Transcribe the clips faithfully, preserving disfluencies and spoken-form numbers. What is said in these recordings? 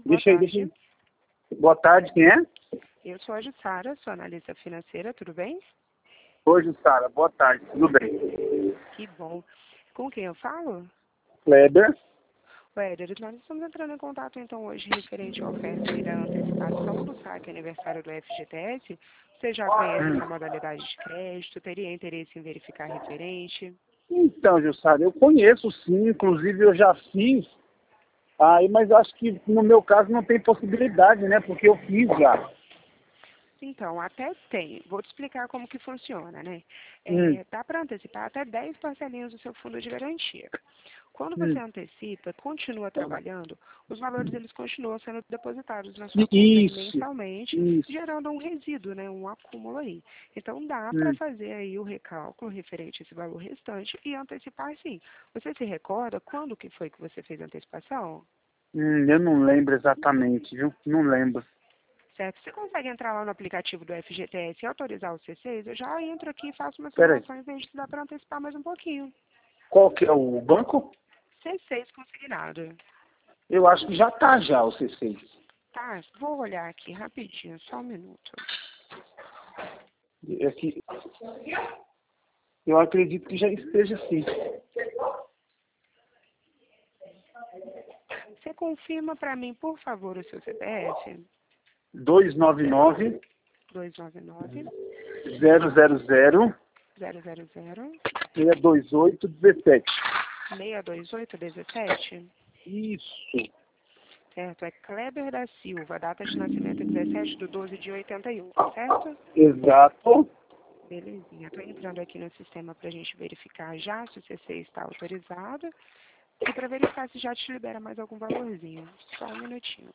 Boa Deixa aí, tarde. deixa aí. Boa tarde, quem é? Eu sou a Jussara, sou analista financeira, tudo bem? Oi, Sara. Boa tarde, tudo bem? Que bom. Com quem eu falo? Kleber? Éder, nós estamos entrando em contato então hoje referente à oferta aí da antecipação do saque aniversário do F G T S. Você já conhece Hum. essa modalidade de crédito? Teria interesse em verificar referente? Então, Jussara, eu conheço sim, inclusive eu já fiz, aí, mas acho que no meu caso não tem possibilidade, né? Porque eu fiz já. Então, até tem. Vou te explicar como que funciona, né? Hum, É, dá para antecipar até dez parcelinhas do seu fundo de garantia. Quando você hum. antecipa, continua trabalhando, os valores eles continuam sendo depositados na sua conta aí Isso, mensalmente, isso. gerando um resíduo, né, um acúmulo aí. Então dá para Hum. fazer aí o recálculo referente a esse valor restante e antecipar sim. Você se recorda quando que foi que você fez a antecipação? Hum, eu não lembro exatamente, viu? Não lembro. Certo? Você consegue entrar lá no aplicativo do F G T S e autorizar o C seis? Eu já entro aqui e faço uma Peraí, simulação e vejo se dá para antecipar mais um pouquinho. qual que é o banco? C seis consignado. Eu acho que já tá já o C seis. Tá, vou olhar aqui rapidinho, só um minuto. É que eu acredito que já esteja sim. Você confirma para mim, por favor, o seu C P F? dois nove nove, dois nove nove, zero zero zero, zero zero zero, seis dois oito, um sete. seis dois oito um sete. Isso. Certo, é Kleber da Silva, data de nascimento é dezessete de doze de oitenta e um, tá certo? Exato. Belezinha, tô entrando aqui no sistema pra gente verificar já se o C C está autorizado e para verificar se já te libera mais algum valorzinho. Só um minutinho.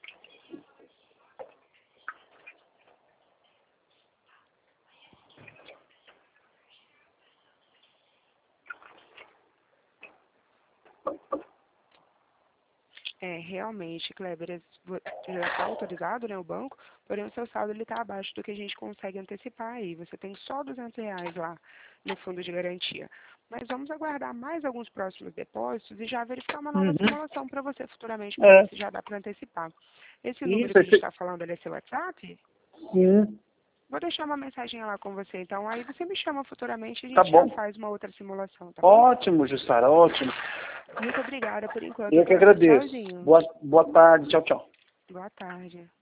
É, realmente, Kleber, esse- já está autorizado, né, o banco, porém o seu saldo está abaixo do que a gente consegue antecipar aí. Você tem só duzentos reais lá no fundo de garantia. Mas vamos aguardar mais alguns próximos depósitos e já verificar uma nova Uhum. simulação para você futuramente, para ver É. se já dá para antecipar. Esse número Isso, que a aí gente você- está falando, ele é seu WhatsApp? sim. Vou deixar uma mensagem lá com você, então aí você me chama futuramente e a Tá gente já bom. faz uma outra simulação, tá bom? Ótimo, Jussara, ótimo. Muito obrigada por enquanto, Eu que Kleber. agradeço. Tchauzinho. Boa, boa tarde, tchau, tchau. Boa tarde.